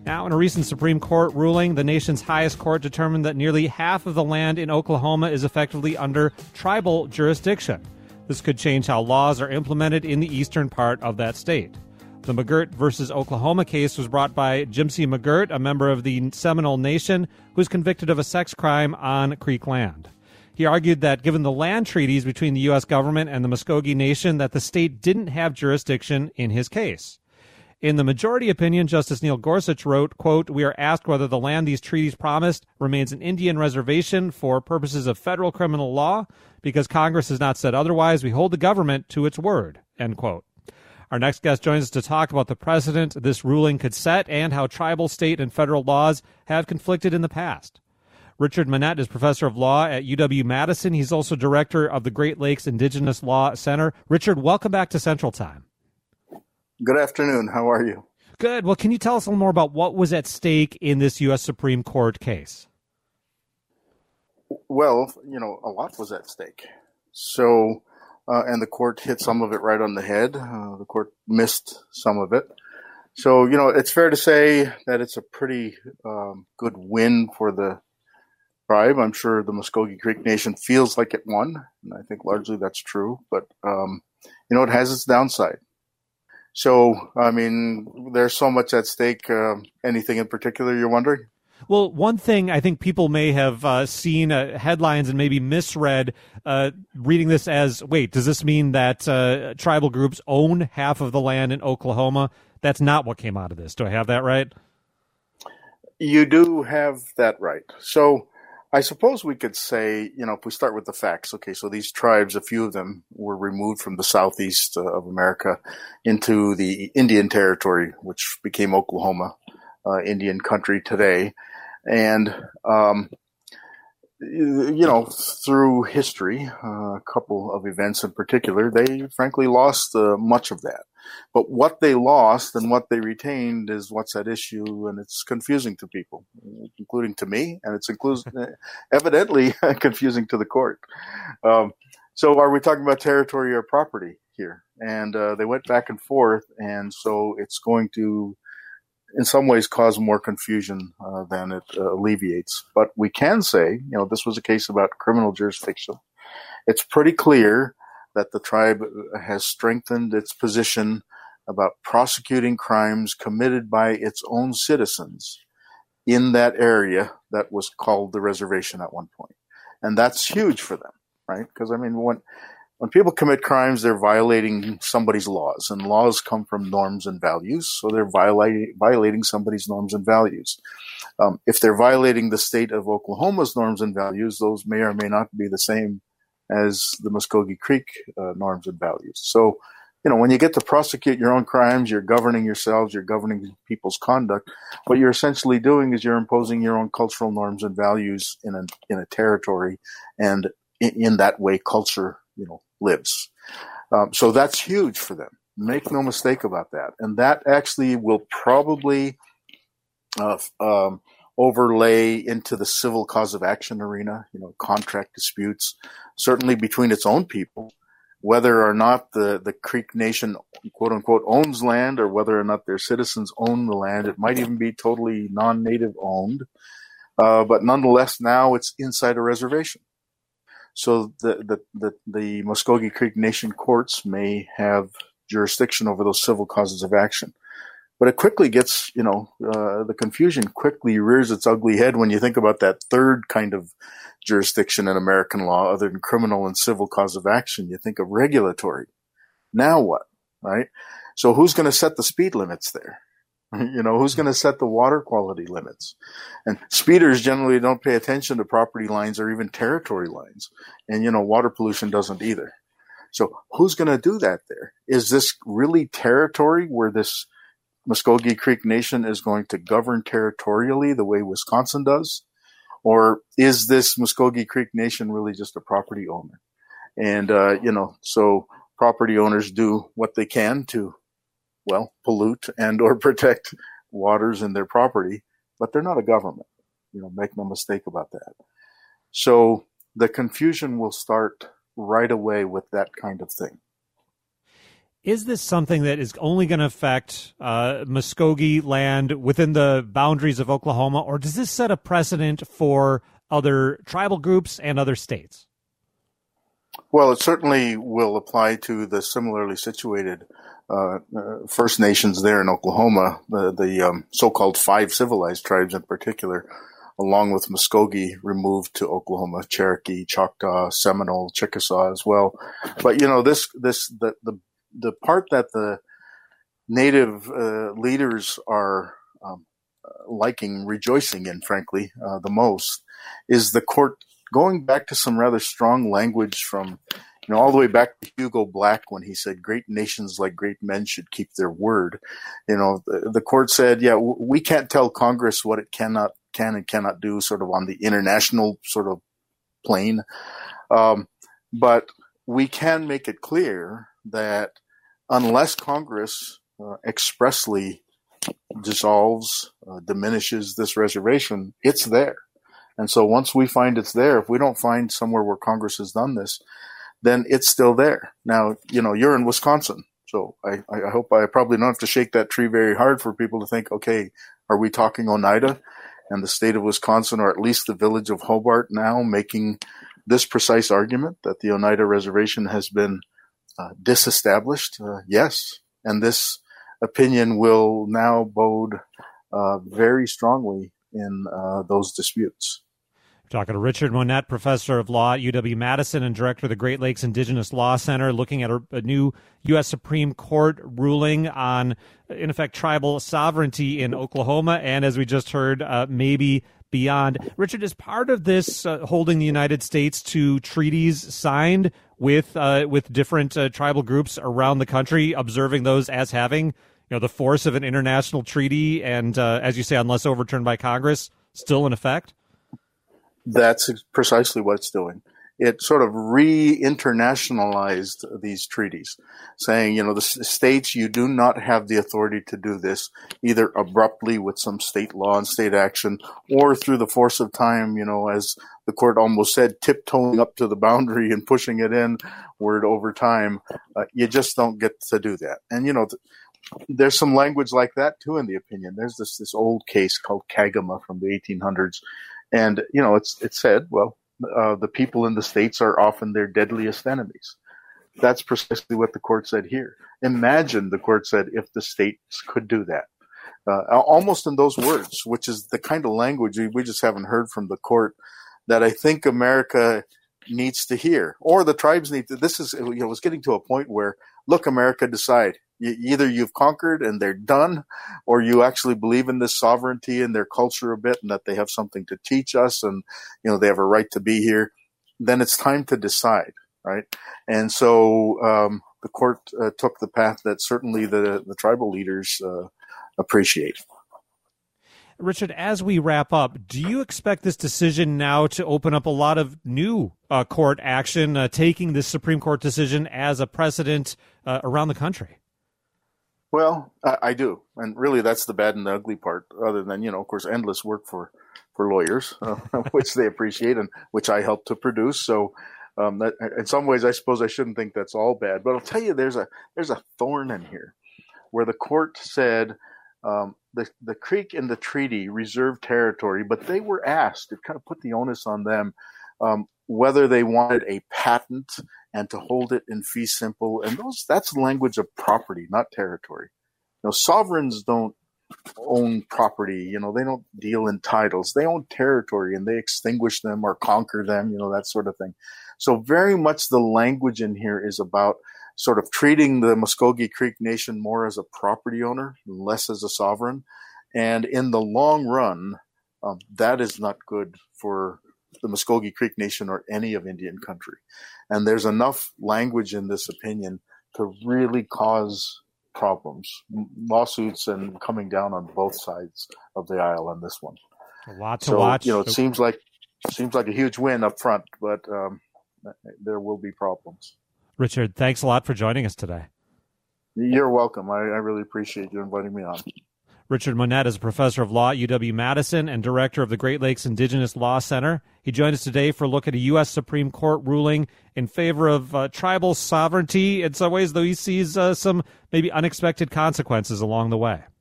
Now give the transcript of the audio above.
Now, in a recent Supreme Court ruling, the nation's highest court determined that nearly half of the land in Oklahoma is effectively under tribal jurisdiction. This could change how laws are implemented in the eastern part of that state. The McGirt versus Oklahoma case was brought by Jimcy McGirt, a member of the Seminole Nation, who was convicted of a sex crime on Creek land. He argued that given the land treaties between the U.S. government and the Muskogee Nation, that the state didn't have jurisdiction in his case. In the majority opinion, Justice Neil Gorsuch wrote, quote, "We are asked whether the land these treaties promised remains an Indian reservation for purposes of federal criminal law. Because Congress has not said otherwise, we hold the government to its word," end quote. Our next guest joins us to talk about the precedent this ruling could set and how tribal, state, and federal laws have conflicted in the past. Richard Manette is professor of law at UW-Madison. He's also director of the Great Lakes Indigenous Law Center. Richard, welcome back to Central Time. Good afternoon. How are you? Good. Well, can you tell us a little more about what was at stake in this U.S. Supreme Court case? Well, a lot was at stake. So, and the court hit some of it right on the head. The court missed some of it. So, it's fair to say that it's a pretty good win for the tribe. I'm sure the Muskogee Creek Nation feels like it won, and I think largely that's true. But, it has its downside. So, there's so much at stake. Anything in particular you're wondering? Well, one thing I think people may have seen headlines and maybe misread reading this as, wait, does this mean that tribal groups own half of the land in Oklahoma? That's not what came out of this. Do I have that right? You do have that right. So I suppose we could say, if we start with the facts, okay, so these tribes, a few of them were removed from the southeast of America into the Indian Territory, which became Oklahoma, Indian country today. And, through history, a couple of events in particular, they frankly lost much of that. But what they lost and what they retained is what's at issue, and it's confusing to people, including to me, and it's evidently confusing to the court. So are we talking about territory or property here? And they went back and forth, and so it's going to, in some ways, cause more confusion than it alleviates. But we can say, this was a case about criminal jurisdiction. It's pretty clear that the tribe has strengthened its position about prosecuting crimes committed by its own citizens in that area that was called the reservation at one point. And that's huge for them, right? Because, when people commit crimes, they're violating somebody's laws, and laws come from norms and values, so they're violating somebody's norms and values. If they're violating the state of Oklahoma's norms and values, those may or may not be the same as the Muskogee Creek norms and values. So, when you get to prosecute your own crimes, you're governing yourselves, you're governing people's conduct. What you're essentially doing is you're imposing your own cultural norms and values in a territory, and in that way, culture, lives. So that's huge for them. Make no mistake about that. And that actually will probably overlay into the civil cause of action arena, contract disputes, certainly between its own people, whether or not the Creek Nation, quote unquote, owns land or whether or not their citizens own the land. It might even be totally non-native owned. But nonetheless, now it's inside a reservation. So the Muskogee Creek Nation courts may have jurisdiction over those civil causes of action. But it quickly gets, the confusion quickly rears its ugly head when you think about that third kind of jurisdiction in American law, other than criminal and civil cause of action. You think of regulatory. Now what, right? So who's going to set the speed limits there? Who's going to set the water quality limits? And speeders generally don't pay attention to property lines or even territory lines. And, water pollution doesn't either. So who's going to do that there? Is this really territory where this Muskogee Creek Nation is going to govern territorially the way Wisconsin does? Or is this Muskogee Creek Nation really just a property owner? And, so property owners do what they can to, pollute and or protect waters in their property, but they're not a government. Make no mistake about that. So the confusion will start right away with that kind of thing. Is this something that is only going to affect Muskogee land within the boundaries of Oklahoma, or does this set a precedent for other tribal groups and other states? Well, it certainly will apply to the similarly situated First Nations there in Oklahoma, the so-called 5 civilized tribes in particular, along with Muskogee, removed to Oklahoma, Cherokee, Choctaw, Seminole, Chickasaw as well. But the part that the Native leaders are rejoicing in, frankly, the most, is the court going back to some rather strong language from, all the way back to Hugo Black when he said, "Great nations like great men should keep their word." The court said, we can't tell Congress what it can and cannot do sort of on the international sort of plane. But we can make it clear that unless Congress expressly dissolves, diminishes this reservation, it's there. And so once we find it's there, if we don't find somewhere where Congress has done this, then it's still there. Now, you're in Wisconsin. So I hope I probably don't have to shake that tree very hard for people to think, okay, are we talking Oneida and the state of Wisconsin, or at least the village of Hobart now making this precise argument that the Oneida Reservation has been disestablished? Yes. And this opinion will now bode very strongly in those disputes. Talking to Richard Monette, professor of law at UW-Madison and director of the Great Lakes Indigenous Law Center, looking at a new U.S. Supreme Court ruling on, in effect, tribal sovereignty in Oklahoma, and as we just heard, maybe beyond. Richard, is part of this holding the United States to treaties signed with different tribal groups around the country, observing those as having the force of an international treaty and, as you say, unless overturned by Congress, still in effect? That's precisely what it's doing. It sort of re-internationalized these treaties, saying, the states, you do not have the authority to do this, either abruptly with some state law and state action, or through the force of time, as the court almost said, tiptoeing up to the boundary and pushing it in word over time. You just don't get to do that. And, there's some language like that, too, in the opinion. There's this old case called Kagama from the 1800s. And, it said, the people in the states are often their deadliest enemies. That's precisely what the court said here. Imagine, the court said, if the states could do that. Almost in those words, which is the kind of language we just haven't heard from the court that I think America needs to hear, or the tribes need to. This is, it's getting to a point where, look, America, decide. Either you've conquered and they're done, or you actually believe in this sovereignty and their culture a bit and that they have something to teach us and, they have a right to be here. Then it's time to decide, right? And so the court took the path that certainly the tribal leaders appreciate. Richard, as we wrap up, do you expect this decision now to open up a lot of new court action, taking this Supreme Court decision as a precedent around the country? Well, I do. And really, that's the bad and the ugly part, other than, of course, endless work for lawyers, which they appreciate and which I help to produce. So that, in some ways, I suppose I shouldn't think that's all bad. But I'll tell you, there's a thorn in here where the court said the Creek in the treaty reserved territory, but they were asked, it kind of put the onus on them, whether they wanted a patent and to hold it in fee simple. And that's language of property, not territory. Sovereigns don't own property. They don't deal in titles. They own territory and they extinguish them or conquer them, that sort of thing. So very much the language in here is about sort of treating the Muskogee Creek Nation more as a property owner, less as a sovereign. And in the long run, that is not good for the Muskogee Creek Nation or any of Indian country. And there's enough language in this opinion to really cause problems, lawsuits, and coming down on both sides of the aisle on this one. A lot to watch. It seems like a huge win up front, but there will be problems. Richard, thanks a lot for joining us today. You're welcome. I really appreciate you inviting me on. Richard Monette is a professor of law at UW-Madison and director of the Great Lakes Indigenous Law Center. He joined us today for a look at a U.S. Supreme Court ruling in favor of tribal sovereignty. In some ways, though, he sees some maybe unexpected consequences along the way.